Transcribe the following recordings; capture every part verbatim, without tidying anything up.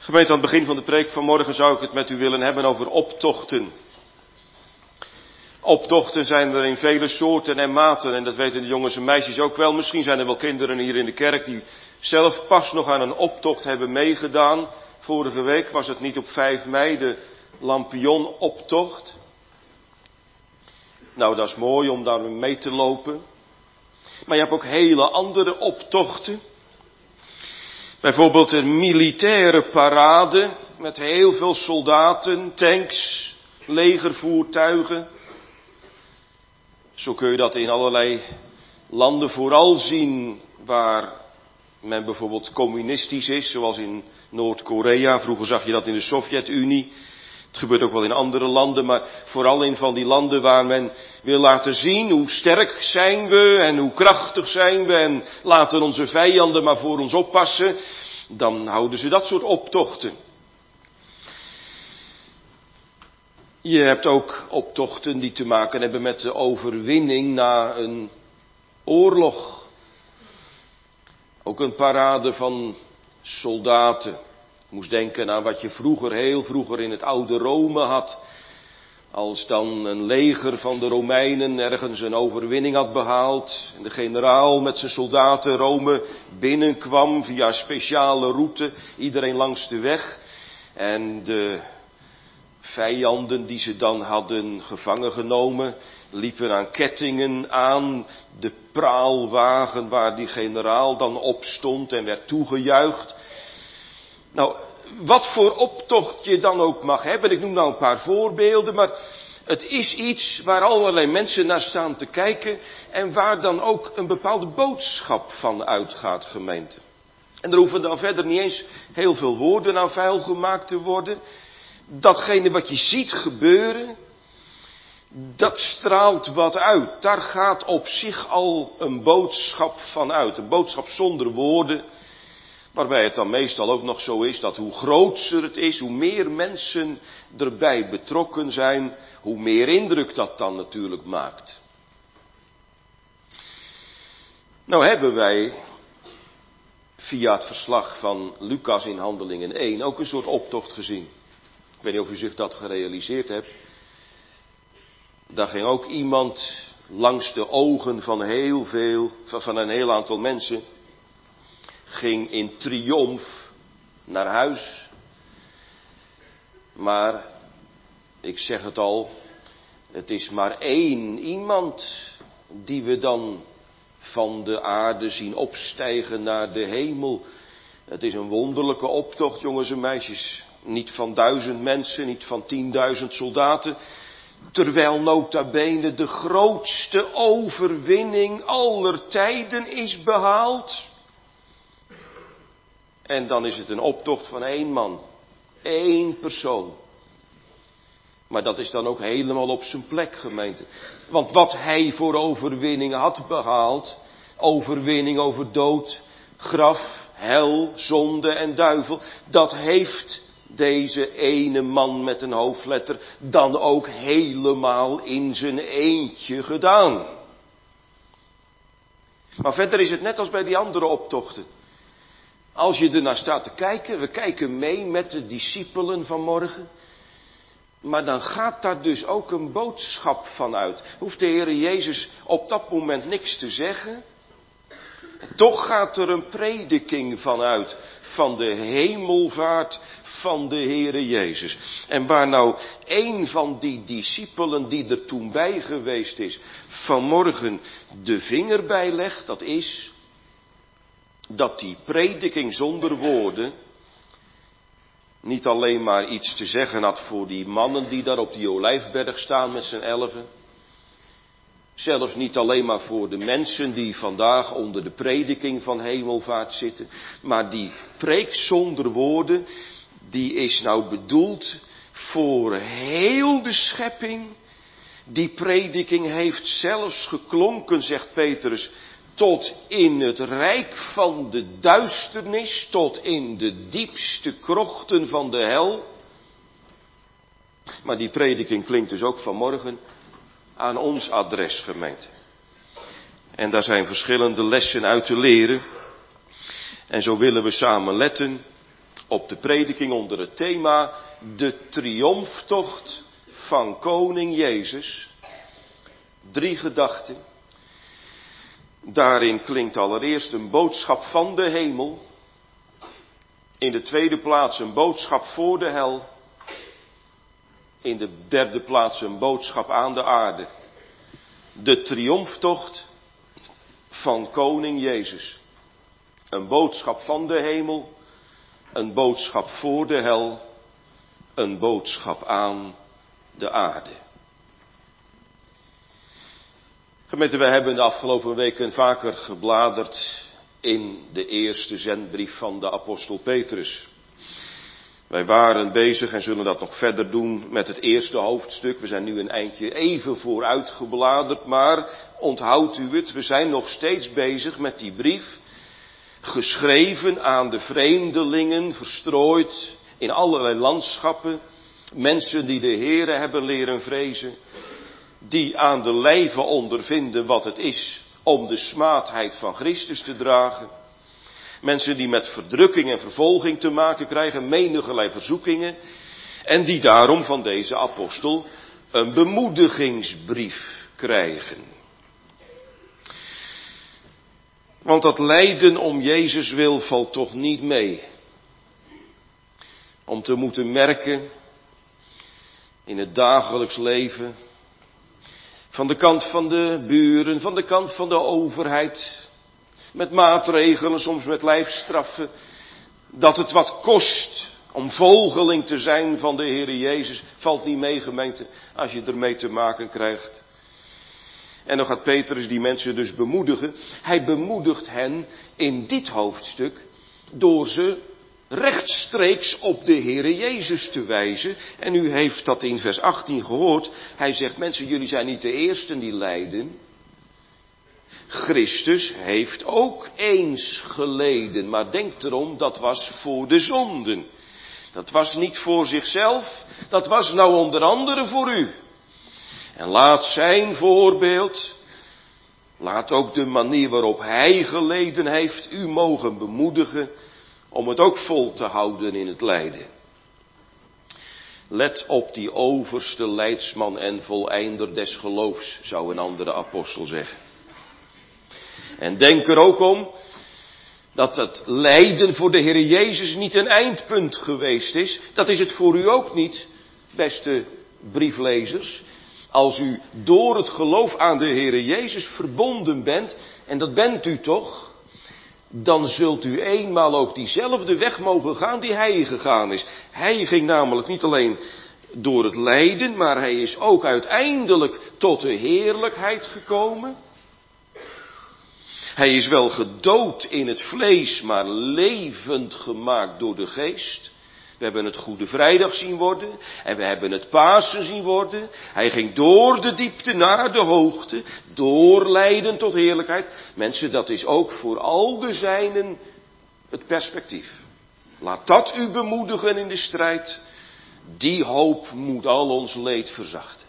Gemeente, aan het begin van de preek van morgen zou ik het met u willen hebben over optochten. Optochten zijn er in vele soorten en maten en dat weten de jongens en meisjes ook wel. Misschien zijn er wel kinderen hier in de kerk die zelf pas nog aan een optocht hebben meegedaan. Vorige week was het niet op vijf mei de Lampion-optocht. Nou, dat is mooi om daar mee te lopen. Maar je hebt ook hele andere optochten. Bijvoorbeeld een militaire parade met heel veel soldaten, tanks, legervoertuigen. Zo kun je dat in allerlei landen vooral zien waar men bijvoorbeeld communistisch is, zoals in Noord-Korea. Vroeger zag je dat in de Sovjet-Unie. Het gebeurt ook wel in andere landen, maar vooral in van die landen waar men wil laten zien hoe sterk zijn we en hoe krachtig zijn we en laten onze vijanden maar voor ons oppassen. Dan houden ze dat soort optochten. Je hebt ook optochten die te maken hebben met de overwinning na een oorlog. Ook een parade van soldaten. Ik moest denken aan wat je vroeger, heel vroeger in het oude Rome had. Als dan een leger van de Romeinen ergens een overwinning had behaald. En de generaal met zijn soldaten Rome binnenkwam via een speciale route. Iedereen langs de weg. En de vijanden die ze dan hadden gevangen genomen, liepen aan kettingen aan de praalwagen waar die generaal dan op stond en werd toegejuicht. Nou, wat voor optocht je dan ook mag hebben, ik noem nou een paar voorbeelden, maar het is iets waar allerlei mensen naar staan te kijken en waar dan ook een bepaalde boodschap van uitgaat, gemeente. En er hoeven dan verder niet eens heel veel woorden aan vuil gemaakt te worden. Datgene wat je ziet gebeuren, dat straalt wat uit. Daar gaat op zich al een boodschap van uit. Een boodschap zonder woorden. Waarbij het dan meestal ook nog zo is dat hoe grootser het is, hoe meer mensen erbij betrokken zijn, hoe meer indruk dat dan natuurlijk maakt. Nou hebben wij via het verslag van Lucas in Handelingen één ook een soort optocht gezien. Ik weet niet of u zich dat gerealiseerd hebt. Daar ging ook iemand langs de ogen van heel veel, van een heel aantal mensen, ging in triomf naar huis. Maar, ik zeg het al, het is maar één iemand die we dan van de aarde zien opstijgen naar de hemel. Het is een wonderlijke optocht, jongens en meisjes. Niet van duizend mensen, niet van tienduizend soldaten. Terwijl nota bene de grootste overwinning aller tijden is behaald. En dan is het een optocht van één man. Één persoon. Maar dat is dan ook helemaal op zijn plek, gemeente. Want wat hij voor overwinning had behaald. Overwinning over dood, graf, hel, zonde en duivel. Dat heeft deze ene man met een hoofdletter dan ook helemaal in zijn eentje gedaan. Maar verder is het net als bij die andere optochten. Als je ernaar staat te kijken, we kijken mee met de discipelen van morgen. Maar dan gaat daar dus ook een boodschap van uit. Hoeft de Heer Jezus op dat moment niks te zeggen. Toch gaat er een prediking van uit. Van de hemelvaart van de Heere Jezus. En waar nou een van die discipelen die er toen bij geweest is, vanmorgen de vinger bij legt, dat is dat die prediking zonder woorden niet alleen maar iets te zeggen had voor die mannen die daar op die Olijfberg staan met z'n elfen. Zelfs niet alleen maar voor de mensen die vandaag onder de prediking van hemelvaart zitten. Maar die preek zonder woorden, die is nou bedoeld voor heel de schepping. Die prediking heeft zelfs geklonken, zegt Petrus, tot in het rijk van de duisternis, tot in de diepste krochten van de hel. Maar die prediking klinkt dus ook vanmorgen aan ons adres, gemeente. En daar zijn verschillende lessen uit te leren. En zo willen we samen letten op de prediking onder het thema de triomftocht van koning Jezus. Drie gedachten. Daarin klinkt allereerst een boodschap van de hemel. In de tweede plaats een boodschap voor de hel. In de derde plaats een boodschap aan de aarde. De triomftocht van koning Jezus. Een boodschap van de hemel. Een boodschap voor de hel. Een boodschap aan de aarde. Gemeente, wij hebben de afgelopen weken vaker gebladerd in de eerste zendbrief van de apostel Petrus. Wij waren bezig en zullen dat nog verder doen met het eerste hoofdstuk. We zijn nu een eindje even vooruit gebladerd, maar onthoudt u het, we zijn nog steeds bezig met die brief. Geschreven aan de vreemdelingen, verstrooid in allerlei landschappen. Mensen die de Heere hebben leren vrezen. Die aan de lijve ondervinden wat het is om de smaadheid van Christus te dragen. Mensen die met verdrukking en vervolging te maken krijgen, menigerlei verzoekingen. En die daarom van deze apostel een bemoedigingsbrief krijgen. Want dat lijden om Jezus wil valt toch niet mee. Om te moeten merken in het dagelijks leven, van de kant van de buren, van de kant van de overheid, met maatregelen, soms met lijfstraffen, dat het wat kost om volgeling te zijn van de Heere Jezus, valt niet mee, gemeente, als je ermee te maken krijgt. En dan gaat Petrus die mensen dus bemoedigen. Hij bemoedigt hen in dit hoofdstuk door ze rechtstreeks op de Heere Jezus te wijzen. En u heeft dat in vers achttien gehoord. Hij zegt, mensen, jullie zijn niet de eersten die lijden. Christus heeft ook eens geleden. Maar denk erom, dat was voor de zonden. Dat was niet voor zichzelf. Dat was nou onder andere voor u. En laat zijn voorbeeld, laat ook de manier waarop hij geleden heeft, u mogen bemoedigen om het ook vol te houden in het lijden. Let op die overste leidsman en voleinder des geloofs, zou een andere apostel zeggen. En denk er ook om dat het lijden voor de Heer Jezus niet een eindpunt geweest is. Dat is het voor u ook niet, beste brieflezers. Als u door het geloof aan de Heere Jezus verbonden bent, en dat bent u toch, dan zult u eenmaal ook diezelfde weg mogen gaan die hij gegaan is. Hij ging namelijk niet alleen door het lijden, maar hij is ook uiteindelijk tot de heerlijkheid gekomen. Hij is wel gedood in het vlees, maar levend gemaakt door de geest. We hebben het Goede Vrijdag zien worden en we hebben het Pasen zien worden. Hij ging door de diepte naar de hoogte, door lijden tot heerlijkheid. Mensen, dat is ook voor al de zijnen het perspectief. Laat dat u bemoedigen in de strijd. Die hoop moet al ons leed verzachten.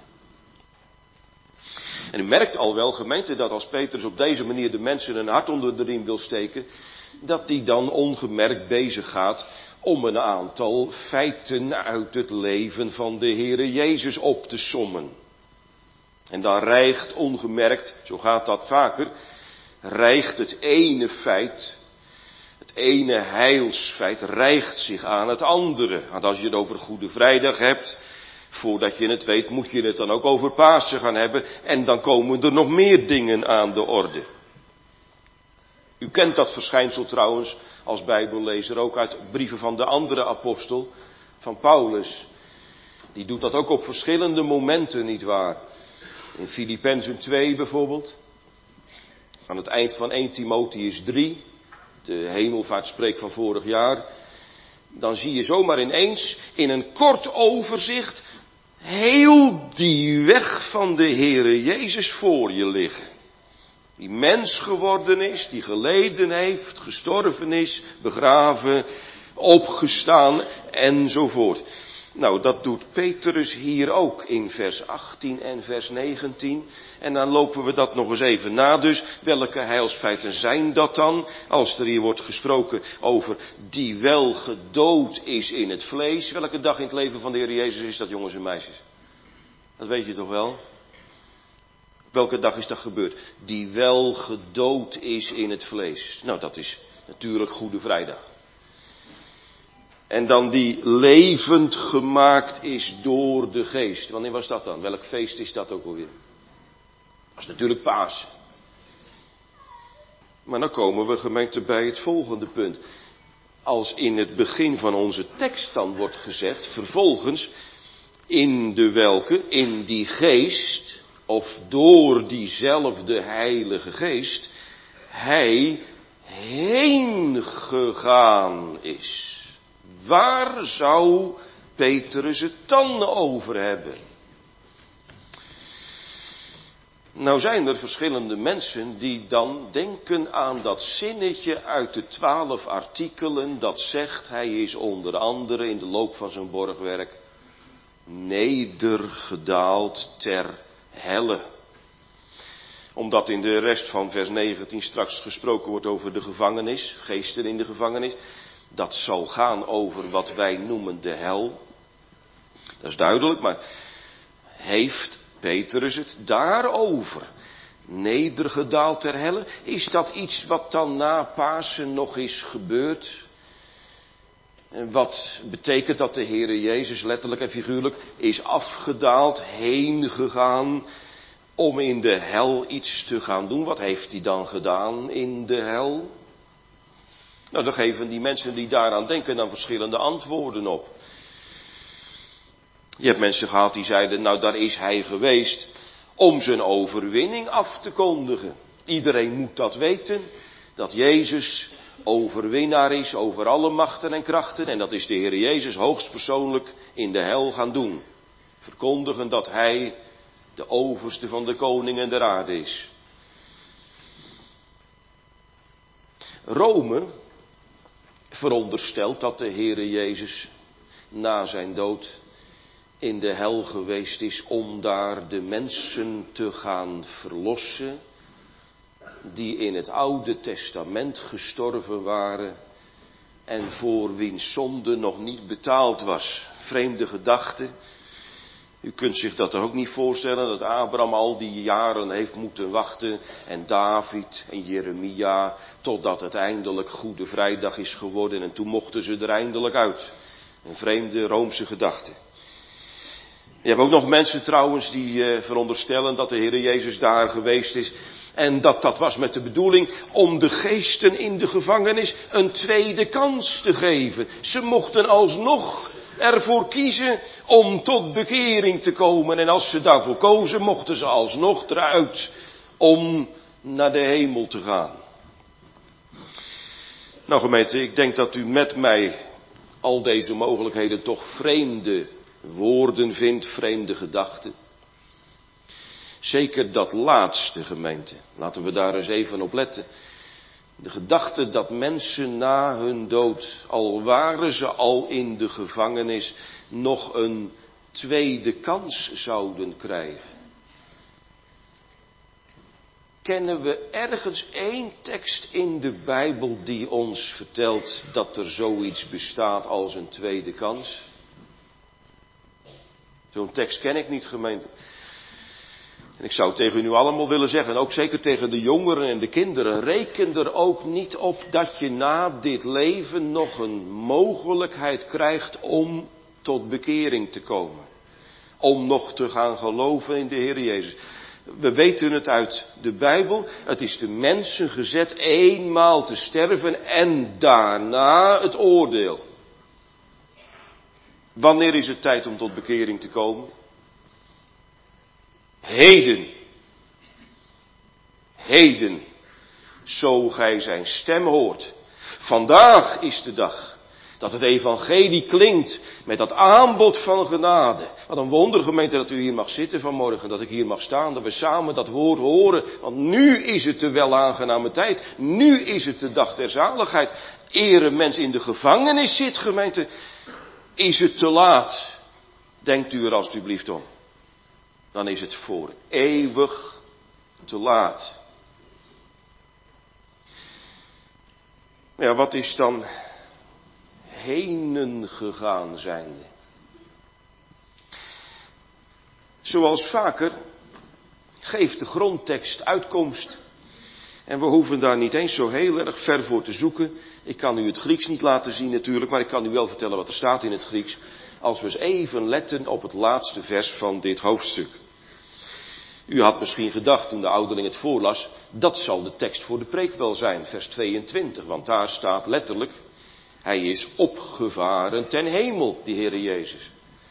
En u merkt al wel, gemeente, dat als Petrus op deze manier de mensen een hart onder de riem wil steken, dat die dan ongemerkt bezig gaat om een aantal feiten uit het leven van de Heere Jezus op te sommen. En dan rijgt ongemerkt, zo gaat dat vaker, rijgt het ene feit, het ene heilsfeit, rijgt zich aan het andere. Want als je het over Goede Vrijdag hebt, voordat je het weet, moet je het dan ook over Pasen gaan hebben. En dan komen er nog meer dingen aan de orde. U kent dat verschijnsel trouwens als bijbellezer ook uit brieven van de andere apostel, van Paulus. Die doet dat ook op verschillende momenten, nietwaar? In Filippenzen twee bijvoorbeeld. Aan het eind van eerste Timotheüs drie. De hemelvaartspreek van vorig jaar. Dan zie je zomaar ineens in een kort overzicht heel die weg van de Heere Jezus voor je liggen. Die mens geworden is, die geleden heeft, gestorven is, begraven, opgestaan enzovoort. Nou, dat doet Petrus hier ook in vers achttien en vers negentien. En dan lopen we dat nog eens even na. Dus welke heilsfeiten zijn dat dan? Als er hier wordt gesproken over die wel gedood is in het vlees. Welke dag in het leven van de Heer Jezus is dat, jongens en meisjes? Dat weet je toch wel? Welke dag is dat gebeurd? Die wel gedood is in het vlees. Nou, dat is natuurlijk Goede Vrijdag. En dan die levend gemaakt is door de geest. Wanneer was dat dan? Welk feest is dat ook alweer? Dat is natuurlijk Pasen. Maar dan komen we, gemeente, bij het volgende punt. Als in het begin van onze tekst dan wordt gezegd, vervolgens, in de welke, in die geest, of door diezelfde Heilige Geest, hij heen gegaan is. Waar zou Petrus het dan over hebben? Nou zijn er verschillende mensen die dan denken aan dat zinnetje uit de twaalf artikelen dat zegt, hij is onder andere in de loop van zijn borgwerk nedergedaald ter helle. Omdat in de rest van vers negentien straks gesproken wordt over de gevangenis, geesten in de gevangenis. Dat zal gaan over wat wij noemen de hel. Dat is duidelijk, maar heeft Petrus het daarover? Nedergedaald ter helle? Is dat iets wat dan na Pasen nog is gebeurd? En wat betekent dat de Heere Jezus letterlijk en figuurlijk is afgedaald, heen gegaan om in de hel iets te gaan doen? Wat heeft hij dan gedaan in de hel? Nou, dan geven die mensen die daaraan denken dan verschillende antwoorden op. Je hebt mensen gehad die zeiden, nou daar is hij geweest om zijn overwinning af te kondigen. Iedereen moet dat weten, dat Jezus overwinnaar is over alle machten en krachten. En dat is de Heer Jezus hoogstpersoonlijk in de hel gaan doen. Verkondigen dat hij de overste van de koningen der aarde is. Rome veronderstelt dat de Heere Jezus na zijn dood in de hel geweest is om daar de mensen te gaan verlossen die in het Oude Testament gestorven waren en voor wiens zonde nog niet betaald was. Vreemde gedachte. U kunt zich dat ook niet voorstellen, dat Abraham al die jaren heeft moeten wachten en David en Jeremia, totdat het eindelijk Goede Vrijdag is geworden en toen mochten ze er eindelijk uit. Een vreemde Roomse gedachte. Je hebt ook nog mensen trouwens die uh, veronderstellen dat de Heer Jezus daar geweest is en dat dat was met de bedoeling om de geesten in de gevangenis een tweede kans te geven. Ze mochten alsnog ervoor kiezen om tot bekering te komen. En als ze daarvoor kozen, mochten ze alsnog eruit om naar de hemel te gaan. Nou gemeente, ik denk dat u met mij al deze mogelijkheden toch vreemde woorden vindt, vreemde gedachten. Zeker dat laatste, gemeente. Laten we daar eens even op letten. De gedachte dat mensen na hun dood, al waren ze al in de gevangenis, nog een tweede kans zouden krijgen. Kennen we ergens één tekst in de Bijbel die ons vertelt dat er zoiets bestaat als een tweede kans? Zo'n tekst ken ik niet, gemeente. En ik zou tegen u allemaal willen zeggen, en ook zeker tegen de jongeren en de kinderen, reken er ook niet op dat je na dit leven nog een mogelijkheid krijgt om tot bekering te komen. Om nog te gaan geloven in de Heer Jezus. We weten het uit de Bijbel, het is de mensen gezet eenmaal te sterven en daarna het oordeel. Wanneer is het tijd om tot bekering te komen? Heden. Heden. Zo gij zijn stem hoort. Vandaag is de dag dat het evangelie klinkt met dat aanbod van genade. Wat een wonder, gemeente, dat u hier mag zitten vanmorgen, dat ik hier mag staan, dat we samen dat woord horen. Want nu is het de wel aangename tijd. Nu is het de dag der zaligheid. Eer een mens in de gevangenis zit, gemeente, is het te laat Denkt u er alstublieft om. Dan is het voor eeuwig te laat. Ja, wat is dan henen gegaan zijnde? Zoals vaker geeft de grondtekst uitkomst. En we hoeven daar niet eens zo heel erg ver voor te zoeken. Ik kan u het Grieks niet laten zien natuurlijk, maar ik kan u wel vertellen wat er staat in het Grieks. Als we eens even letten op het laatste vers van dit hoofdstuk. U had misschien gedacht toen de ouderling het voorlas, dat zal de tekst voor de preek wel zijn, vers tweeëntwintig. Want daar staat letterlijk, hij is opgevaren ten hemel, die Heere Jezus.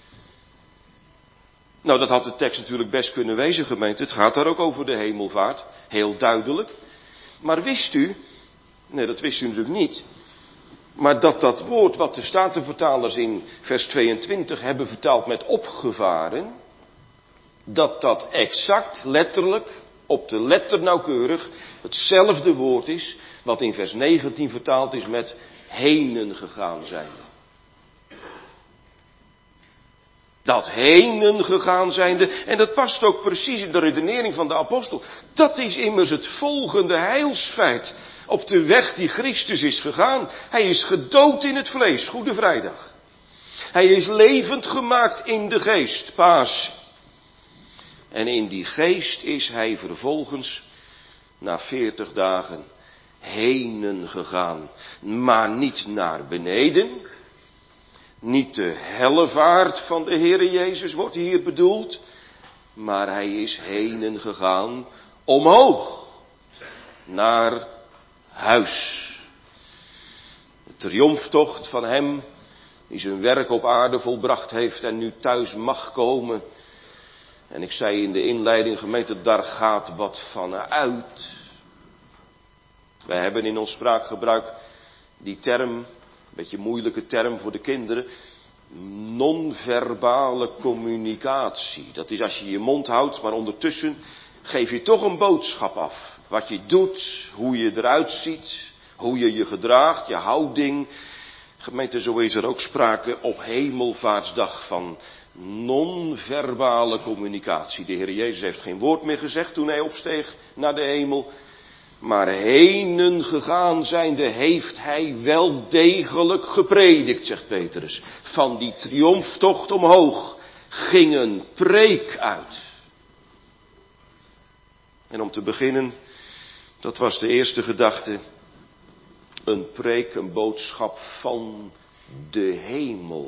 Nou, dat had de tekst natuurlijk best kunnen wezen, gemeente. Het gaat daar ook over de hemelvaart, heel duidelijk. Maar wist u, nee dat wist u natuurlijk niet, maar dat dat woord wat de Statenvertalers in vers tweeëntwintig hebben vertaald met opgevaren, dat dat exact, letterlijk, op de letter nauwkeurig, hetzelfde woord is, wat in vers negentien vertaald is met henen gegaan zijn. Dat henen gegaan zijnde, en dat past ook precies in de redenering van de apostel. Dat is immers het volgende heilsfeit op de weg die Christus is gegaan. Hij is gedood in het vlees, Goede Vrijdag. Hij is levend gemaakt in de geest, Paas. En in die geest is hij vervolgens, na veertig dagen, henen gegaan. Maar niet naar beneden. Niet de hellevaart van de Heere Jezus wordt hier bedoeld. Maar hij is henen gegaan omhoog. Naar huis. De triomftocht van hem die zijn werk op aarde volbracht heeft en nu thuis mag komen. En ik zei in de inleiding, gemeente, daar gaat wat van uit. Wij hebben in ons spraakgebruik die term, een beetje moeilijke term voor de kinderen, non-verbale communicatie. Dat is als je je mond houdt, maar ondertussen geef je toch een boodschap af. Wat je doet, hoe je eruit ziet, hoe je je gedraagt, je houding. Gemeente, zo is er ook sprake op Hemelvaartsdag van non-verbale communicatie. De Heer Jezus heeft geen woord meer gezegd toen hij opsteeg naar de hemel. Maar henen gegaan zijnde heeft hij wel degelijk gepredikt, zegt Petrus. Van die triomftocht omhoog ging een preek uit. En om te beginnen, dat was de eerste gedachte, een preek, een boodschap van de hemel.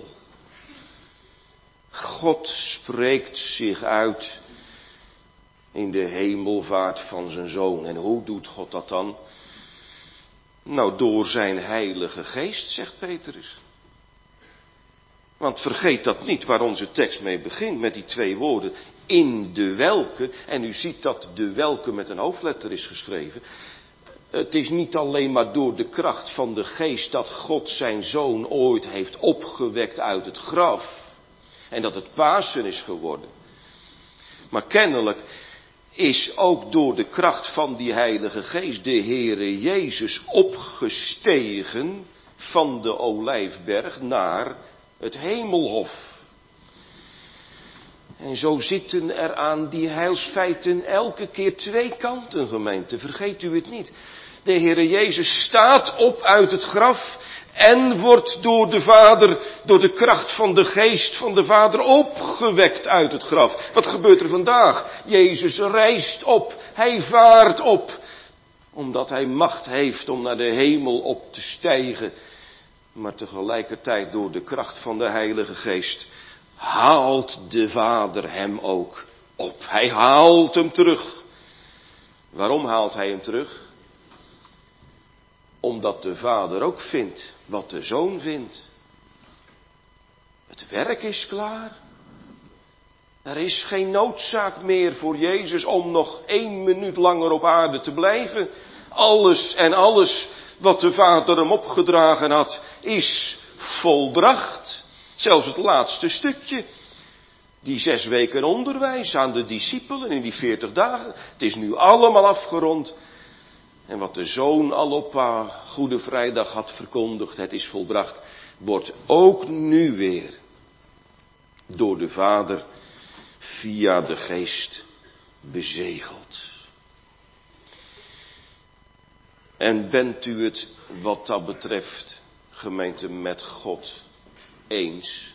God spreekt zich uit in de hemelvaart van zijn Zoon. En hoe doet God dat dan? Nou, door zijn Heilige Geest, zegt Petrus. Want vergeet dat niet waar onze tekst mee begint, met die twee woorden. In de welke, en u ziet dat de welke met een hoofdletter is geschreven. Het is niet alleen maar door de kracht van de Geest dat God zijn Zoon ooit heeft opgewekt uit het graf. En dat het Pasen is geworden. Maar kennelijk is ook door de kracht van die Heilige Geest de Heere Jezus opgestegen van de Olijfberg naar het hemelhof. En zo zitten er aan die heilsfeiten elke keer twee kanten, gemeente. Vergeet u het niet. De Heere Jezus staat op uit het graf en wordt door de Vader, door de kracht van de Geest van de Vader opgewekt uit het graf. Wat gebeurt er vandaag? Jezus reist op, hij vaart op, omdat hij macht heeft om naar de hemel op te stijgen. Maar tegelijkertijd door de kracht van de Heilige Geest haalt de Vader hem ook op. Hij haalt hem terug. Waarom haalt hij hem terug? Omdat de Vader ook vindt wat de Zoon vindt. Het werk is klaar. Er is geen noodzaak meer voor Jezus om nog één minuut langer op aarde te blijven. Alles en alles wat de Vader hem opgedragen had, is volbracht. Zelfs het laatste stukje. Die zes weken onderwijs aan de discipelen in die veertig dagen. Het is nu allemaal afgerond. En wat de Zoon al op uh, Goede Vrijdag had verkondigd, het is volbracht, wordt ook nu weer door de Vader via de Geest bezegeld. En bent u het wat dat betreft, gemeente, met God eens?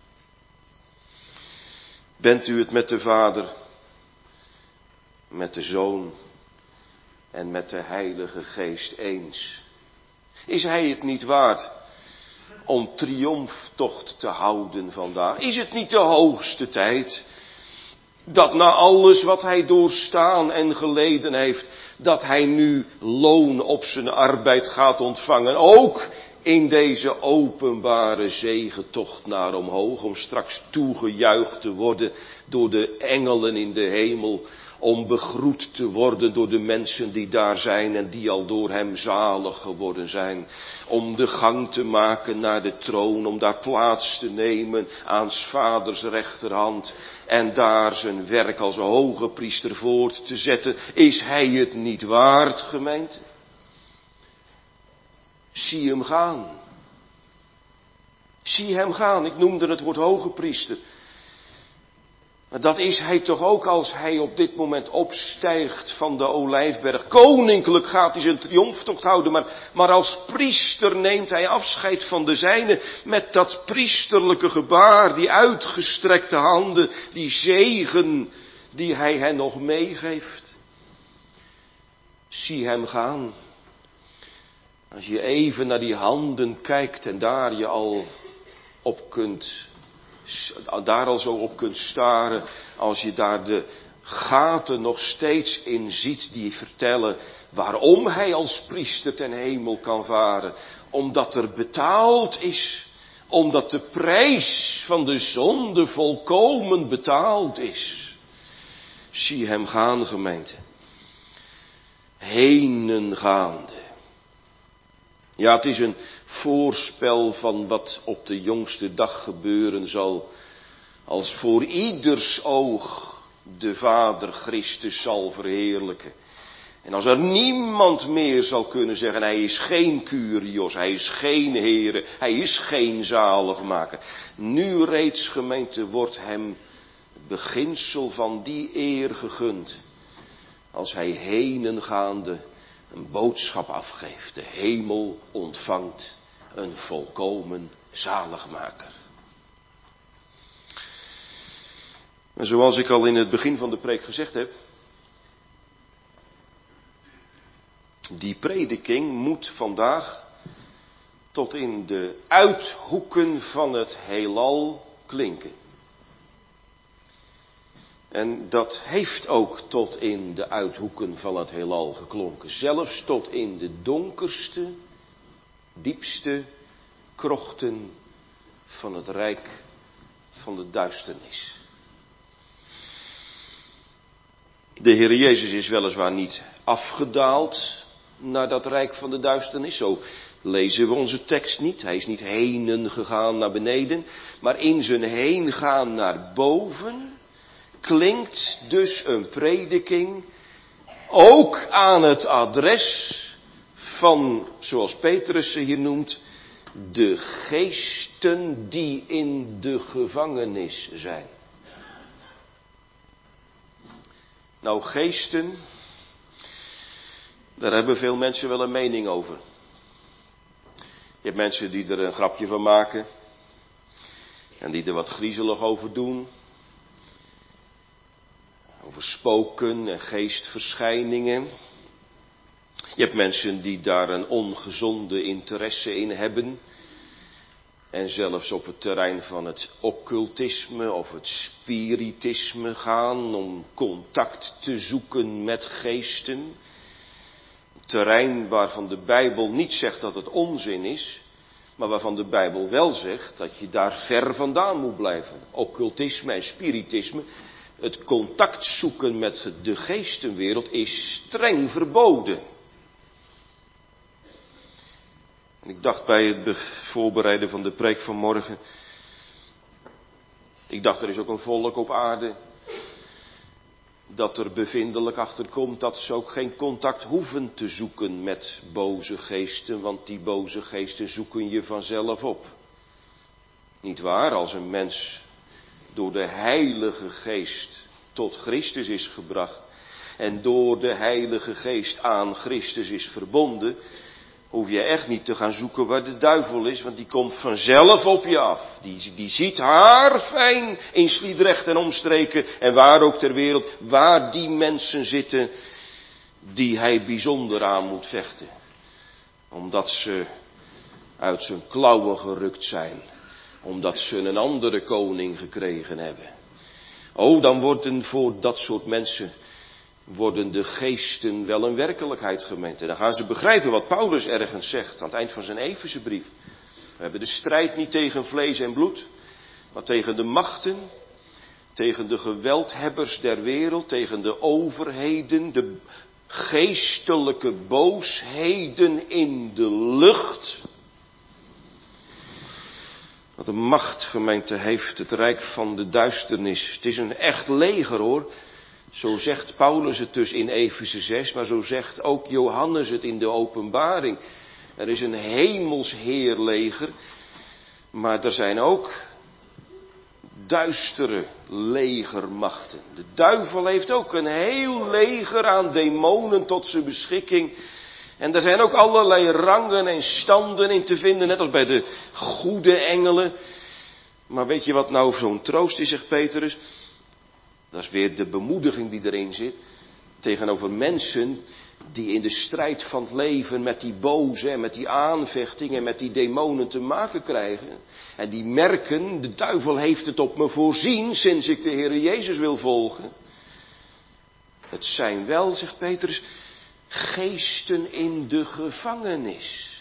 Bent u het met de Vader, met de Zoon en met de Heilige Geest eens? Is Hij het niet waard om triomftocht te houden vandaag? Is het niet de hoogste tijd dat na alles wat Hij doorstaan en geleden heeft, dat Hij nu loon op zijn arbeid gaat ontvangen, ook in deze openbare zegentocht naar omhoog, om straks toegejuicht te worden door de engelen in de hemel, om begroet te worden door de mensen die daar zijn en die al door Hem zalig geworden zijn, om de gang te maken naar de troon, om daar plaats te nemen aan 's Vaders rechterhand en daar zijn werk als hoge priester voort te zetten. Is Hij het niet waard, gemeente? Zie Hem gaan. Zie Hem gaan. Ik noemde het woord hoge priester. Maar dat is Hij toch ook als Hij op dit moment opstijgt van de Olijfberg. Koninklijk gaat Hij zijn triomftocht houden, maar, maar als priester neemt Hij afscheid van de zijnen met dat priesterlijke gebaar, die uitgestrekte handen, die zegen die Hij hen nog meegeeft. Zie Hem gaan. Als je even naar die handen kijkt en daar je al op kunt, daar al zo op kunt staren, als je daar de gaten nog steeds in ziet die vertellen waarom Hij als priester ten hemel kan varen. Omdat er betaald is. Omdat de prijs van de zonde volkomen betaald is. Zie Hem gaan, gemeente. Henen gaande. Ja, het is een voorspel van wat op de jongste dag gebeuren zal, als voor ieders oog de Vader Christus zal verheerlijken. En als er niemand meer zal kunnen zeggen, Hij is geen Kyrios, Hij is geen Heere, Hij is geen zaligmaker. Nu reeds, gemeente, wordt Hem het beginsel van die eer gegund, als Hij henengaande een boodschap afgeeft. De hemel ontvangt een volkomen zaligmaker. En zoals ik al in het begin van de preek gezegd heb, die prediking moet vandaag tot in de uithoeken van het heelal klinken. En dat heeft ook tot in de uithoeken van het heelal geklonken. Zelfs tot in de donkerste, diepste krochten van het rijk van de duisternis. De Heer Jezus is weliswaar niet afgedaald naar dat rijk van de duisternis. Zo lezen we onze tekst niet. Hij is niet henen gegaan naar beneden. Maar in zijn heengaan naar boven klinkt dus een prediking ook aan het adres van, zoals Petrus ze hier noemt, de geesten die in de gevangenis zijn. Nou, geesten, daar hebben veel mensen wel een mening over. Je hebt mensen die er een grapje van maken en die er wat griezelig over doen. Over spoken en geestverschijningen. Je hebt mensen die daar een ongezonde interesse in hebben. En zelfs op het terrein van het occultisme of het spiritisme gaan om contact te zoeken met geesten. Een terrein waarvan de Bijbel niet zegt dat het onzin is, maar waarvan de Bijbel wel zegt dat je daar ver vandaan moet blijven. Occultisme en spiritisme. Het contact zoeken met de geestenwereld is streng verboden. En ik dacht bij het voorbereiden van de preek van morgen. Ik dacht, er is ook een volk op aarde dat er bevindelijk achter komt dat ze ook geen contact hoeven te zoeken met boze geesten, want die boze geesten zoeken je vanzelf op. Niet waar, als een mens door de Heilige Geest tot Christus is gebracht en door de Heilige Geest aan Christus is verbonden, hoef je echt niet te gaan zoeken waar de duivel is, want die komt vanzelf op je af. Die, die ziet haar fijn in Sliedrecht en omstreken en waar ook ter wereld, waar die mensen zitten die hij bijzonder aan moet vechten. Omdat ze uit zijn klauwen gerukt zijn. Omdat ze een andere koning gekregen hebben. Oh, dan worden voor dat soort mensen, worden de geesten wel een werkelijkheid, gemeente. Dan gaan ze begrijpen wat Paulus ergens zegt aan het eind van zijn Efezebrief. We hebben de strijd niet tegen vlees en bloed, maar tegen de machten, tegen de geweldhebbers der wereld, tegen de overheden, de geestelijke boosheden in de lucht. Wat een macht, gemeente, heeft het rijk van de duisternis. Het is een echt leger, hoor. Zo zegt Paulus het dus in Efeze zes, maar zo zegt ook Johannes het in de Openbaring. Er is een hemels heerleger, maar er zijn ook duistere legermachten. De duivel heeft ook een heel leger aan demonen tot zijn beschikking. En er zijn ook allerlei rangen en standen in te vinden, net als bij de goede engelen. Maar weet je wat nou zo'n troost is, zegt Petrus? Dat is weer de bemoediging die erin zit. Tegenover mensen die in de strijd van het leven met die boze en met die aanvechting en met die demonen te maken krijgen. En die merken, de duivel heeft het op me voorzien sinds ik de Heere Jezus wil volgen. Het zijn wel, zegt Petrus, geesten in de gevangenis.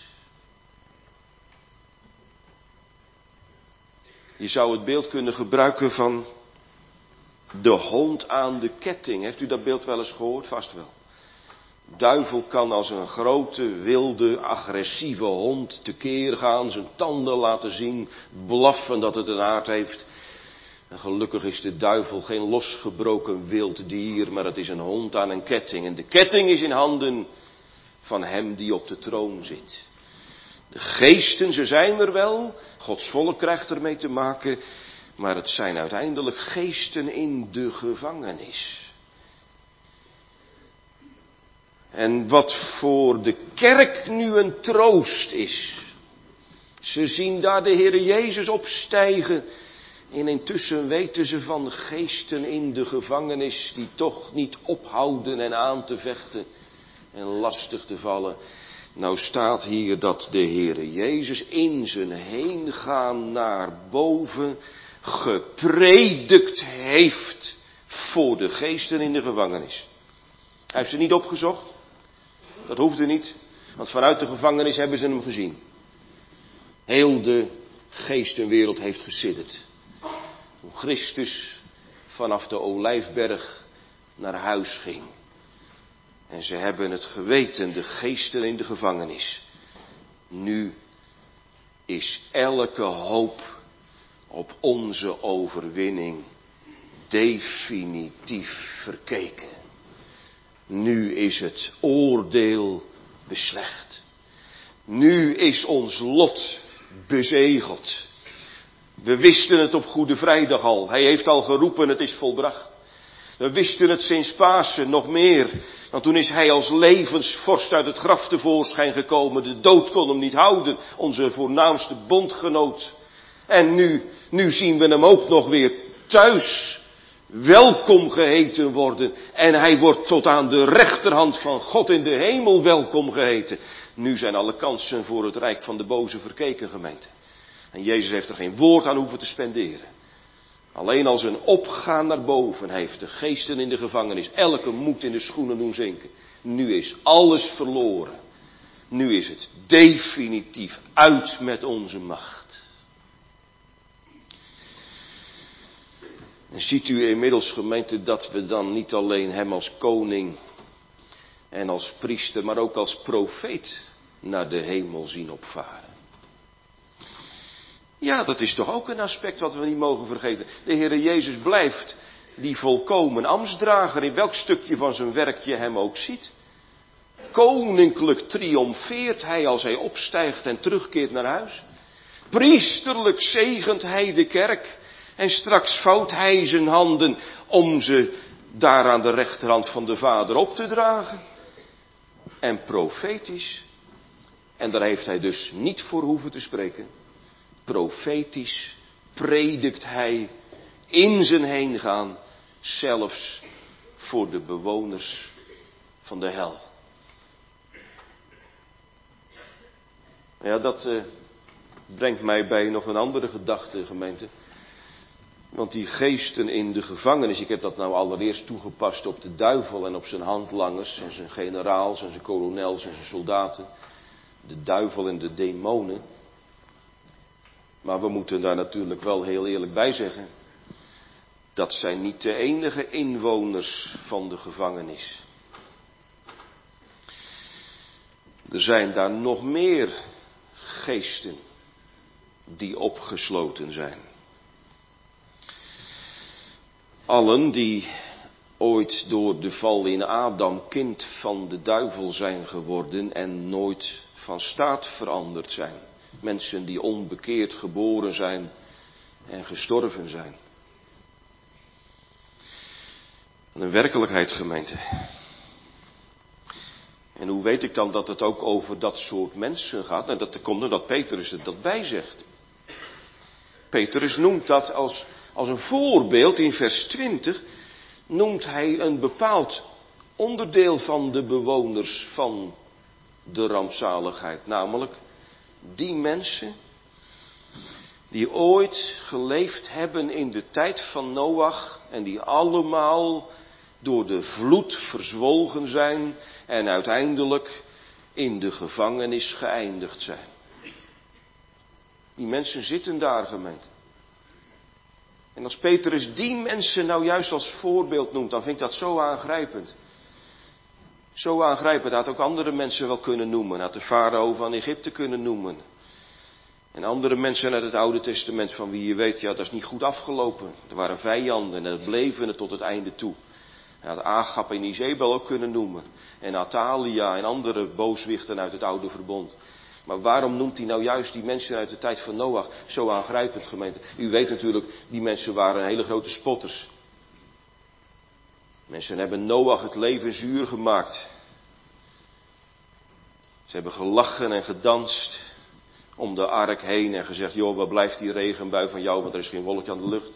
Je zou het beeld kunnen gebruiken van de hond aan de ketting. Heeft u dat beeld wel eens gehoord? Vast wel. De duivel kan als een grote, wilde, agressieve hond tekeer gaan, zijn tanden laten zien, blaffen dat het een aard heeft. En gelukkig is de duivel geen losgebroken wild dier, maar het is een hond aan een ketting. En de ketting is in handen van hem die op de troon zit. De geesten, ze zijn er wel, Gods volk krijgt ermee te maken, maar het zijn uiteindelijk geesten in de gevangenis. En wat voor de kerk nu een troost is. Ze zien daar de Heere Jezus opstijgen. En intussen weten ze van geesten in de gevangenis die toch niet ophouden en aan te vechten en lastig te vallen. Nou staat hier dat de Heere Jezus in zijn heengaan naar boven gepredikt heeft voor de geesten in de gevangenis. Hij heeft ze niet opgezocht. Dat hoefde niet, want vanuit de gevangenis hebben ze hem gezien. Heel de geestenwereld heeft gesidderd. Toen Christus vanaf de Olijfberg naar huis ging. En ze hebben het geweten, de geesten in de gevangenis. Nu is elke hoop op onze overwinning definitief verkeken. Nu is het oordeel beslecht. Nu is ons lot bezegeld. We wisten het op Goede Vrijdag al. Hij heeft al geroepen, het is volbracht. We wisten het sinds Pasen nog meer. Want toen is hij als levensvorst uit het graf tevoorschijn gekomen. De dood kon hem niet houden. Onze voornaamste bondgenoot. En nu, nu zien we hem ook nog weer thuis welkom geheten worden. En hij wordt tot aan de rechterhand van God in de hemel welkom geheten. Nu zijn alle kansen voor het rijk van de boze verkeken, gemeente. En Jezus heeft er geen woord aan hoeven te spenderen. Alleen als een opgaan naar boven heeft de geesten in de gevangenis elke moed in de schoenen doen zinken. Nu is alles verloren. Nu is het definitief uit met onze macht. En ziet u inmiddels, gemeente, dat we dan niet alleen hem als koning en als priester, maar ook als profeet naar de hemel zien opvaren. Ja, dat is toch ook een aspect wat we niet mogen vergeten. De Heere Jezus blijft die volkomen ambtsdrager in welk stukje van zijn werk je hem ook ziet. Koninklijk triomfeert hij als hij opstijgt en terugkeert naar huis. Priesterlijk zegent hij de kerk. En straks vouwt hij zijn handen om ze daar aan de rechterhand van de Vader op te dragen. En profetisch, en daar heeft hij dus niet voor hoeven te spreken, profetisch predikt hij in zijn heengaan, zelfs voor de bewoners van de hel. Ja, dat uh, brengt mij bij nog een andere gedachte, gemeente. Want die geesten in de gevangenis, ik heb dat nou allereerst toegepast op de duivel en op zijn handlangers en zijn generaals en zijn kolonels en zijn soldaten. De duivel en de demonen. Maar we moeten daar natuurlijk wel heel eerlijk bij zeggen. Dat zijn niet de enige inwoners van de gevangenis. Er zijn daar nog meer geesten die opgesloten zijn. Allen die ooit door de val in Adam kind van de duivel zijn geworden en nooit van staat veranderd zijn. Mensen die onbekeerd geboren zijn en gestorven zijn. Een werkelijkheid, gemeente. En hoe weet ik dan dat het ook over dat soort mensen gaat? Nou, dat komt omdat Petrus er dat bij zegt. Petrus noemt dat als, als een voorbeeld in vers twintig. Noemt hij een bepaald onderdeel van de bewoners van de rampzaligheid. Namelijk die mensen die ooit geleefd hebben in de tijd van Noach en die allemaal door de vloed verzwolgen zijn en uiteindelijk in de gevangenis geëindigd zijn. Die mensen zitten daar, gemeente. En als Petrus die mensen nou juist als voorbeeld noemt, dan vind ik dat zo aangrijpend. Zo aangrijpend, hij had ook andere mensen wel kunnen noemen. Hij had de farao van Egypte kunnen noemen. En andere mensen uit het Oude Testament van wie je weet, ja, dat is niet goed afgelopen. Er waren vijanden en dat bleven het tot het einde toe. Hij had Agab en Izebel ook kunnen noemen. En Athalia en andere booswichten uit het Oude Verbond. Maar waarom noemt hij nou juist die mensen uit de tijd van Noach zo aangrijpend, gemeente? U weet natuurlijk, die mensen waren hele grote spotters. Mensen hebben Noach het leven zuur gemaakt. Ze hebben gelachen en gedanst om de ark heen en gezegd, joh, waar blijft die regenbui van jou, want er is geen wolkje aan de lucht.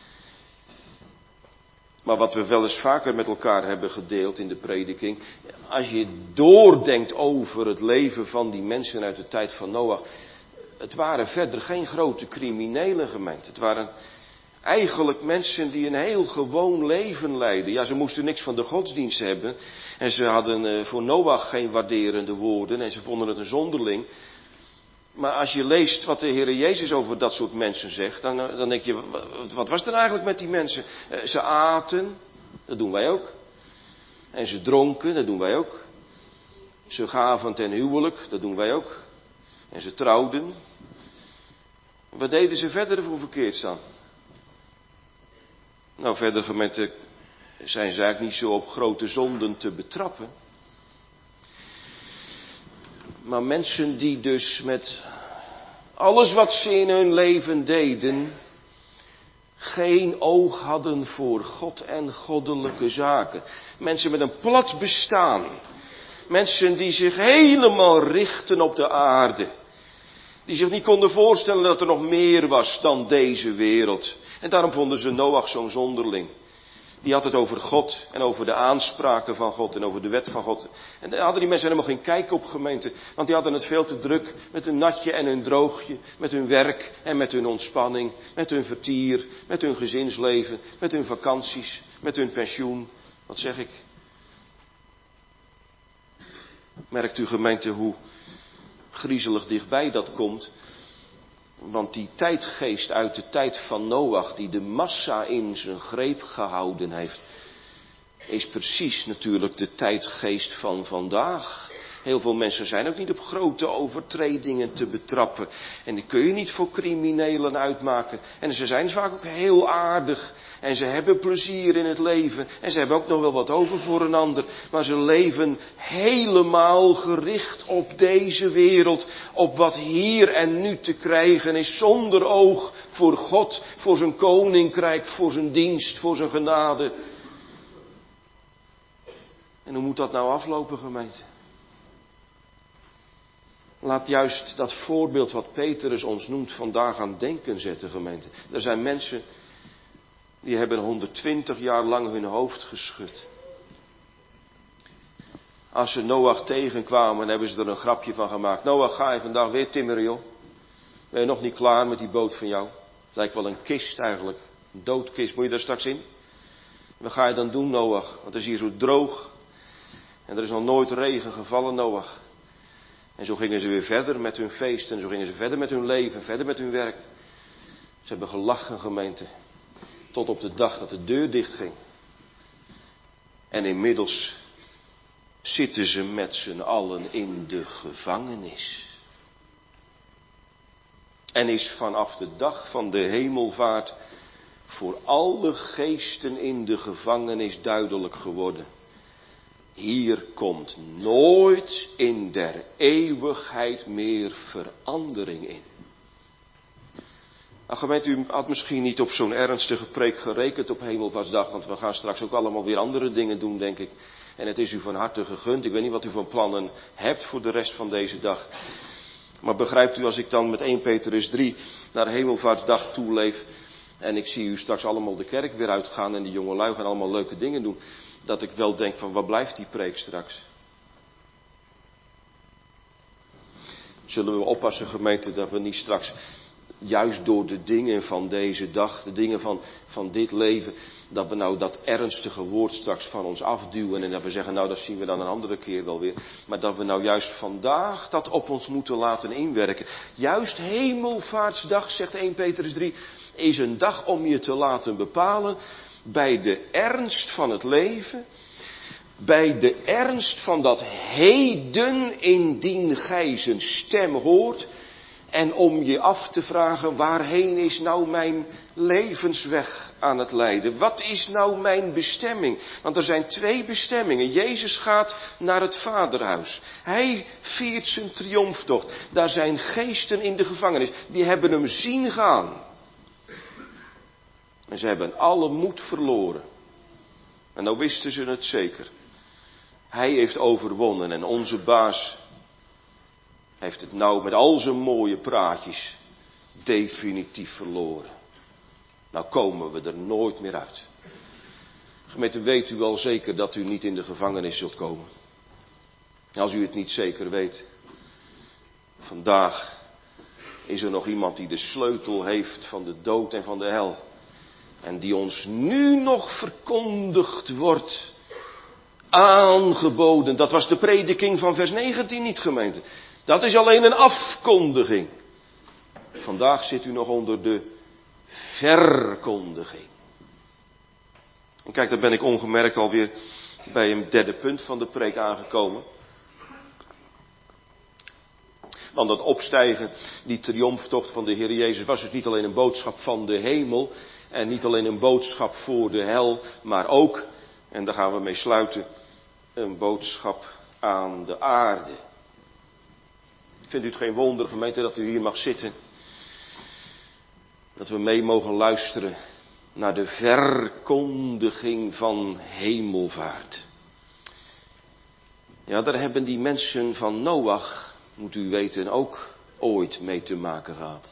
Maar wat we wel eens vaker met elkaar hebben gedeeld in de prediking, als je doordenkt over het leven van die mensen uit de tijd van Noach, het waren verder geen grote criminelen, gemeente. Het waren eigenlijk mensen die een heel gewoon leven leidden. Ja, ze moesten niks van de godsdienst hebben en ze hadden voor Noach geen waarderende woorden en ze vonden het een zonderling. Maar als je leest wat de Heer Jezus over dat soort mensen zegt, dan, dan denk je, wat was er eigenlijk met die mensen? Ze aten, dat doen wij ook. En ze dronken, dat doen wij ook. Ze gaven ten huwelijk, dat doen wij ook. En ze trouwden. Wat deden ze verder voor verkeerd dan? Nou, verder, gemeente, zijn ze eigenlijk niet zo op grote zonden te betrappen. Maar mensen die dus met alles wat ze in hun leven deden, geen oog hadden voor God en goddelijke zaken. Mensen met een plat bestaan. Mensen die zich helemaal richten op de aarde. Die zich niet konden voorstellen dat er nog meer was dan deze wereld. En daarom vonden ze Noach zo'n zonderling. Die had het over God en over de aanspraken van God en over de wet van God. En daar hadden die mensen helemaal geen kijk op, gemeente. Want die hadden het veel te druk met hun natje en hun droogje. Met hun werk en met hun ontspanning. Met hun vertier, met hun gezinsleven, met hun vakanties, met hun pensioen. Wat zeg ik? Merkt u, gemeente, hoe griezelig dichtbij dat komt? Want die tijdgeest uit de tijd van Noach, die de massa in zijn greep gehouden heeft, is precies natuurlijk de tijdgeest van vandaag. Heel veel mensen zijn ook niet op grote overtredingen te betrappen. En die kun je niet voor criminelen uitmaken. En ze zijn vaak ook heel aardig. En ze hebben plezier in het leven. En ze hebben ook nog wel wat over voor een ander. Maar ze leven helemaal gericht op deze wereld. Op wat hier en nu te krijgen is. Zonder oog voor God, voor zijn koninkrijk, voor zijn dienst, voor zijn genade. En hoe moet dat nou aflopen, gemeente? Laat juist dat voorbeeld wat Petrus ons noemt vandaag aan denken zetten, gemeente. Er zijn mensen die hebben honderdtwintig jaar lang hun hoofd geschud. Als ze Noach tegenkwamen, hebben ze er een grapje van gemaakt. Noach, ga je vandaag weer timmeren, joh? Ben je nog niet klaar met die boot van jou? Het lijkt wel een kist eigenlijk. Een doodkist. Moet je daar straks in? Wat ga je dan doen, Noach? Want het is hier zo droog. En er is nog nooit regen gevallen, Noach. En zo gingen ze weer verder met hun feest. En zo gingen ze verder met hun leven. Verder met hun werk. Ze hebben gelachen, gemeente. Tot op de dag dat de deur dichtging. En inmiddels zitten ze met z'n allen in de gevangenis. En is vanaf de dag van de hemelvaart voor alle geesten in de gevangenis duidelijk geworden. Hier komt nooit in der eeuwigheid meer verandering in. Nou, gemeente, u had misschien niet op zo'n ernstige preek gerekend op Hemelvaartsdag, want we gaan straks ook allemaal weer andere dingen doen, denk ik. En het is u van harte gegund. Ik weet niet wat u van plannen hebt voor de rest van deze dag. Maar begrijpt u, als ik dan met eerste Petrus drie naar Hemelvaartsdag toeleef en ik zie u straks allemaal de kerk weer uitgaan en die jongelui gaan allemaal leuke dingen doen, dat ik wel denk van, wat blijft die preek straks? Zullen we oppassen, gemeente, dat we niet straks, juist door de dingen van deze dag, de dingen van, van dit leven, dat we nou dat ernstige woord straks van ons afduwen en dat we zeggen, nou dat zien we dan een andere keer wel weer. Maar dat we nou juist vandaag dat op ons moeten laten inwerken. Juist Hemelvaartsdag, zegt eerste Petrus drie, is een dag om je te laten bepalen bij de ernst van het leven, bij de ernst van dat heden indien gij zijn stem hoort, en om je af te vragen, waarheen is nou mijn levensweg aan het leiden? Wat is nou mijn bestemming? Want er zijn twee bestemmingen. Jezus gaat naar het Vaderhuis. Hij viert zijn triomftocht. Daar zijn geesten in de gevangenis. Die hebben hem zien gaan. En ze hebben alle moed verloren. En nou wisten ze het zeker. Hij heeft overwonnen en onze baas heeft het nou met al zijn mooie praatjes definitief verloren. Nou komen we er nooit meer uit. Gemeente, weet u wel zeker dat u niet in de gevangenis zult komen? Als u het niet zeker weet, vandaag is er nog iemand die de sleutel heeft van de dood en van de hel. En die ons nu nog verkondigd wordt, aangeboden. Dat was de prediking van vers negentien niet, gemeente. Dat is alleen een afkondiging. Vandaag zit u nog onder de verkondiging. En kijk, daar ben ik ongemerkt alweer bij een derde punt van de preek aangekomen. Want dat opstijgen, die triomftocht van de Heer Jezus, was dus niet alleen een boodschap van de hemel. En niet alleen een boodschap voor de hel, maar ook, en daar gaan we mee sluiten, een boodschap aan de aarde. Vindt u het geen wonder, gemeente, dat u hier mag zitten? Dat we mee mogen luisteren naar de verkondiging van hemelvaart. Ja, daar hebben die mensen van Noach, moet u weten, ook ooit mee te maken gehad.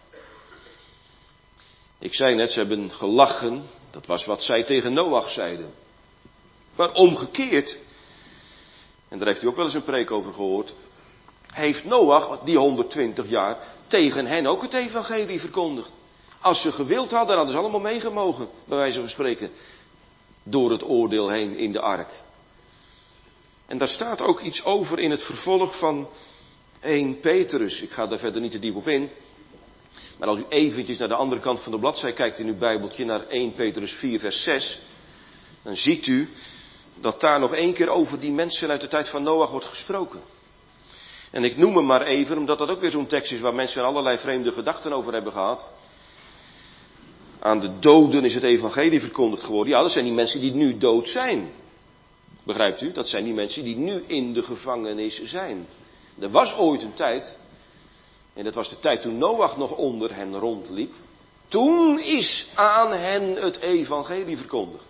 Ik zei net, ze hebben gelachen, dat was wat zij tegen Noach zeiden. Maar omgekeerd, en daar heeft u ook wel eens een preek over gehoord, heeft Noach, die honderdtwintig jaar, tegen hen ook het evangelie verkondigd. Als ze gewild hadden, hadden ze allemaal meegemogen, bij wijze van spreken, door het oordeel heen in de ark. En daar staat ook iets over in het vervolg van eerste Petrus. Ik ga daar verder niet te diep op in. Maar als u eventjes naar de andere kant van de bladzij kijkt in uw Bijbeltje, naar eerste Petrus vier vers zes, dan ziet u dat daar nog één keer over die mensen uit de tijd van Noach wordt gesproken. En ik noem hem maar even, omdat dat ook weer zo'n tekst is waar mensen allerlei vreemde gedachten over hebben gehad. Aan de doden is het evangelie verkondigd geworden. Ja, dat zijn die mensen die nu dood zijn. Begrijpt u? Dat zijn die mensen die nu in de gevangenis zijn. Er was ooit een tijd, en dat was de tijd toen Noach nog onder hen rondliep. Toen is aan hen het evangelie verkondigd.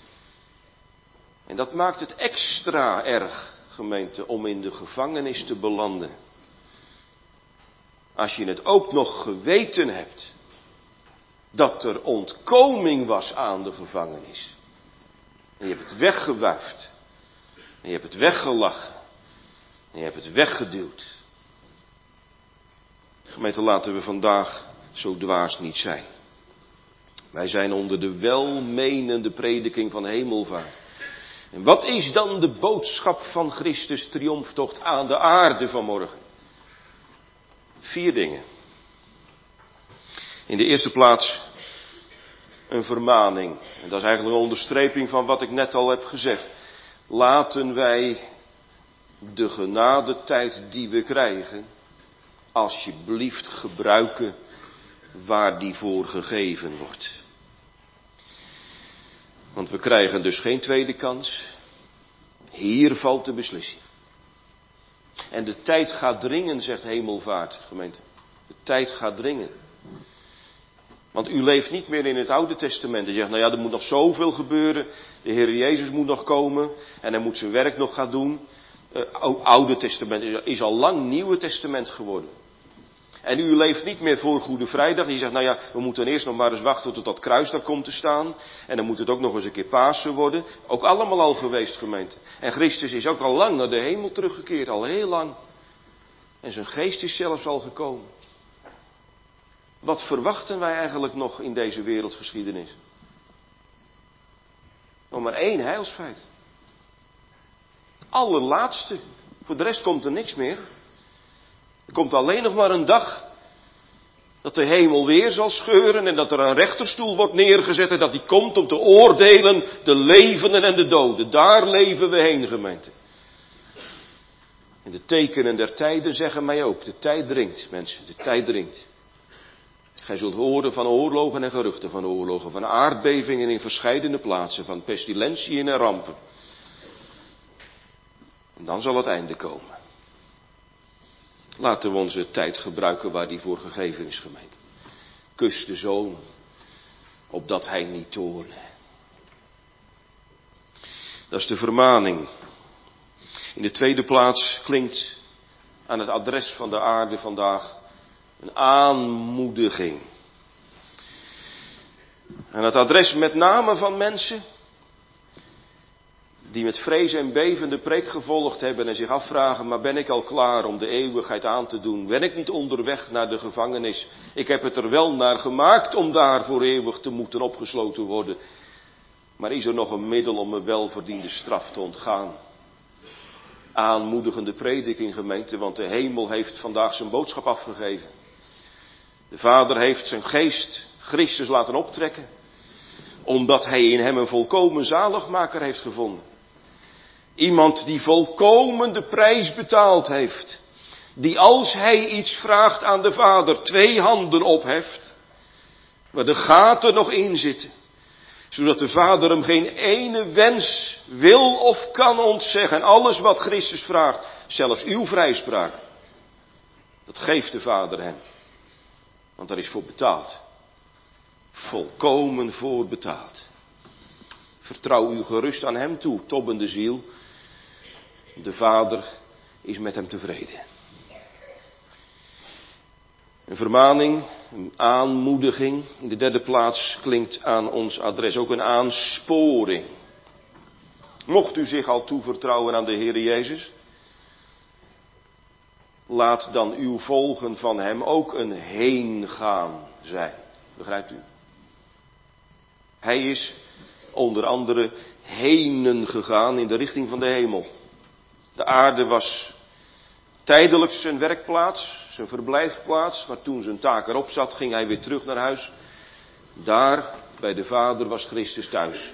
En dat maakt het extra erg, gemeente, om in de gevangenis te belanden. Als je het ook nog geweten hebt dat er ontkoming was aan de gevangenis. En je hebt het weggewuifd. En je hebt het weggelachen. En je hebt het weggeduwd. Gemeente, laten we vandaag zo dwaas niet zijn. Wij zijn onder de welmenende prediking van hemelvaart. En wat is dan de boodschap van Christus triomftocht aan de aarde vanmorgen? Vier dingen. In de eerste plaats een vermaning. En dat is eigenlijk een onderstreping van wat ik net al heb gezegd. Laten wij de genadetijd die we krijgen, alsjeblieft gebruiken waar die voor gegeven wordt. Want we krijgen dus geen tweede kans. Hier valt de beslissing. En de tijd gaat dringen, zegt Hemelvaart, gemeente. De tijd gaat dringen. Want u leeft niet meer in het Oude Testament. U zegt, nou ja, er moet nog zoveel gebeuren. De Heer Jezus moet nog komen. En hij moet zijn werk nog gaan doen. Uh, Oude Testament is al lang Nieuwe Testament geworden. En u leeft niet meer voor Goede Vrijdag. Je zegt, nou ja, we moeten eerst nog maar eens wachten tot dat kruis daar komt te staan. En dan moet het ook nog eens een keer Pasen worden. Ook allemaal al geweest, gemeente. En Christus is ook al lang naar de hemel teruggekeerd. Al heel lang. En zijn geest is zelfs al gekomen. Wat verwachten wij eigenlijk nog in deze wereldgeschiedenis? Nog maar één heilsfeit. Allerlaatste. Voor de rest komt er niks meer. Er komt alleen nog maar een dag dat de hemel weer zal scheuren en dat er een rechterstoel wordt neergezet en dat die komt om te oordelen de levenden en de doden. Daar leven we heen, gemeente. En de tekenen der tijden zeggen mij ook, de tijd dringt, mensen, de tijd dringt. Gij zult horen van oorlogen en geruchten van oorlogen, van aardbevingen in verscheidene plaatsen, van pestilentiën en rampen. En dan zal het einde komen. Laten we onze tijd gebruiken waar die voor gegeven is, gemeente. Kus de Zoon, opdat hij niet toorne. Dat is de vermaning. In de tweede plaats klinkt aan het adres van de aarde vandaag een aanmoediging. Aan het adres met name van mensen die met vrees en beven de preek gevolgd hebben en zich afvragen, maar ben ik al klaar om de eeuwigheid aan te doen? Ben ik niet onderweg naar de gevangenis? Ik heb het er wel naar gemaakt om daar voor eeuwig te moeten opgesloten worden. Maar is er nog een middel om een welverdiende straf te ontgaan? Aanmoedigende prediking, gemeente, want de hemel heeft vandaag zijn boodschap afgegeven. De Vader heeft zijn geest Christus laten optrekken, omdat hij in hem een volkomen zaligmaker heeft gevonden. Iemand die volkomen de prijs betaald heeft. Die als hij iets vraagt aan de Vader twee handen opheft. Waar de gaten nog in zitten. Zodat de Vader hem geen ene wens wil of kan ontzeggen. En alles wat Christus vraagt, zelfs uw vrijspraak. Dat geeft de Vader hem. Want daar is voor betaald. Volkomen voor betaald. Vertrouw u gerust aan hem toe, tobbende ziel. De Vader is met hem tevreden. Een vermaning, een aanmoediging. In de derde plaats klinkt aan ons adres ook een aansporing. Mocht u zich al toevertrouwen aan de Heer Jezus, laat dan uw volgen van hem ook een heengaan zijn. Begrijpt u? Hij is onder andere henen gegaan in de richting van de hemel. De aarde was tijdelijk zijn werkplaats, zijn verblijfplaats, maar toen zijn taak erop zat, ging hij weer terug naar huis. Daar, bij de Vader, was Christus thuis.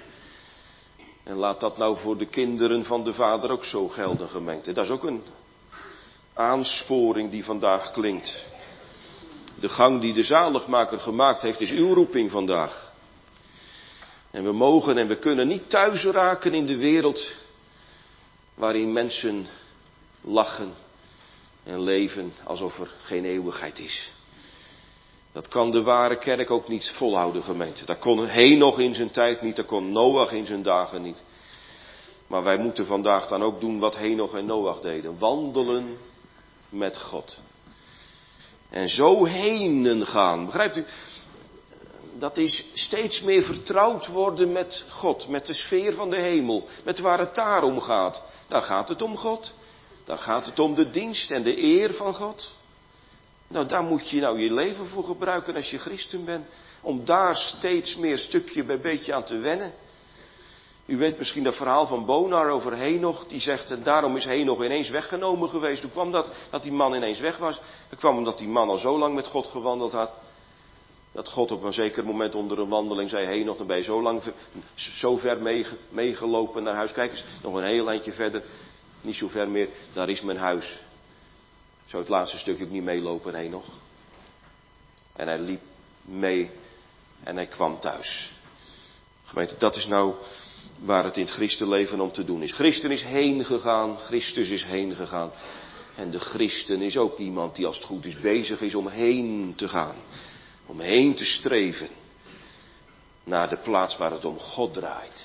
En laat dat nou voor de kinderen van de Vader ook zo gelden, gemeente. Dat is ook een aansporing die vandaag klinkt. De gang die de zaligmaker gemaakt heeft is uw roeping vandaag. En we mogen en we kunnen niet thuis raken in de wereld waarin mensen lachen en leven alsof er geen eeuwigheid is. Dat kan de ware kerk ook niet volhouden, gemeente. Dat kon Henoch in zijn tijd niet, dat kon Noach in zijn dagen niet. Maar wij moeten vandaag dan ook doen wat Henoch en Noach deden. Wandelen met God. En zo heen gaan. Begrijpt u? Dat is steeds meer vertrouwd worden met God. Met de sfeer van de hemel. Met waar het daar om gaat. Daar gaat het om God. Daar gaat het om de dienst en de eer van God. Nou, daar moet je nou je leven voor gebruiken als je christen bent. Om daar steeds meer stukje bij beetje aan te wennen. U weet misschien dat verhaal van Bonar over Henoch. Die zegt, en daarom is Henoch ineens weggenomen geweest. Hoe kwam dat, dat die man ineens weg was? Dat kwam omdat die man al zo lang met God gewandeld had. Dat God op een zeker moment onder een wandeling zei, Henoch, dan ben je zo lang, zo ver meege, meegelopen naar huis. Kijk eens, nog een heel eindje verder. Niet zo ver meer, daar is mijn huis. Zou het laatste stukje ook niet meelopen, Henoch. En hij liep mee en hij kwam thuis. Gemeente, dat is nou waar het in het christenleven om te doen is. Christen is heen gegaan, Christus is heen gegaan. En de christen is ook iemand die als het goed is bezig is om heen te gaan. Om heen te streven naar de plaats waar het om God draait.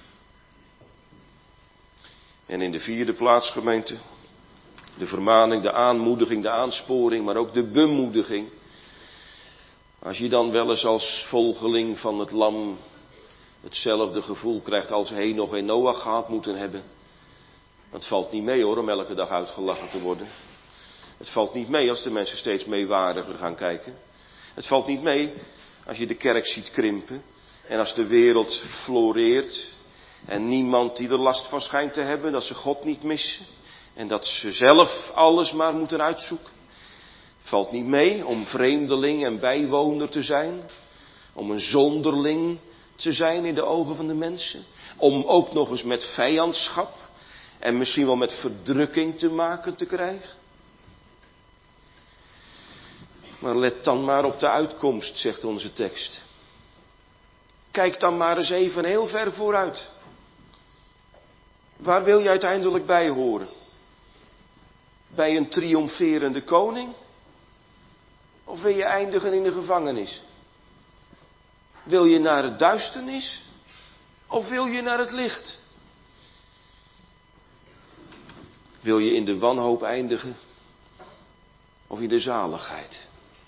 En in de vierde plaats, gemeente, de vermaning, de aanmoediging, de aansporing, maar ook de bemoediging. Als je dan wel eens als volgeling van het lam hetzelfde gevoel krijgt als Henoch en Noach gehad moeten hebben. Het valt niet mee hoor, om elke dag uitgelachen te worden. Het valt niet mee als de mensen steeds meewariger gaan kijken. Het valt niet mee als je de kerk ziet krimpen. En als de wereld floreert. En niemand die er last van schijnt te hebben. Dat ze God niet missen. En dat ze zelf alles maar moeten uitzoeken. Het valt niet mee om vreemdeling en bijwoner te zijn. Om een zonderling te zijn in de ogen van de mensen. Om ook nog eens met vijandschap en misschien wel met verdrukking te maken te krijgen. Maar let dan maar op de uitkomst, zegt onze tekst. Kijk dan maar eens even heel ver vooruit. Waar wil je uiteindelijk bij horen? Bij een triomferende koning? Of wil je eindigen in de gevangenis? Wil je naar het duisternis? Of wil je naar het licht? Wil je in de wanhoop eindigen? Of in de zaligheid?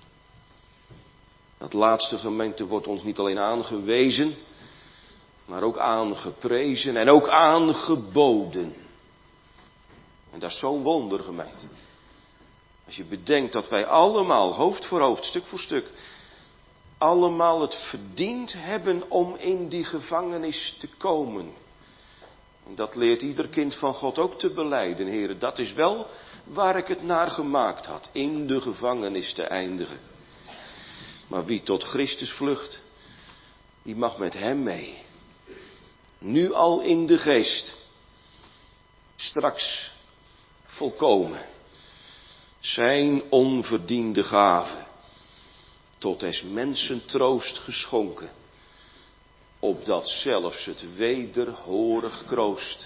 Dat laatste, gemeente, wordt ons niet alleen aangewezen, maar ook aangeprezen en ook aangeboden. En dat is zo'n wonder, gemeente. Als je bedenkt dat wij allemaal, hoofd voor hoofd, stuk voor stuk, allemaal het verdiend hebben om in die gevangenis te komen. En dat leert ieder kind van God ook te belijden, heren. Dat is wel waar ik het naar gemaakt had, in de gevangenis te eindigen. Maar wie tot Christus vlucht, die mag met hem mee. Nu al in de geest. Straks volkomen. Zijn onverdiende gave. Tot des mensen troost geschonken. Opdat zelfs het wederhorig kroost.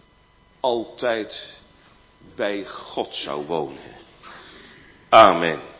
Altijd bij God zou wonen. Amen.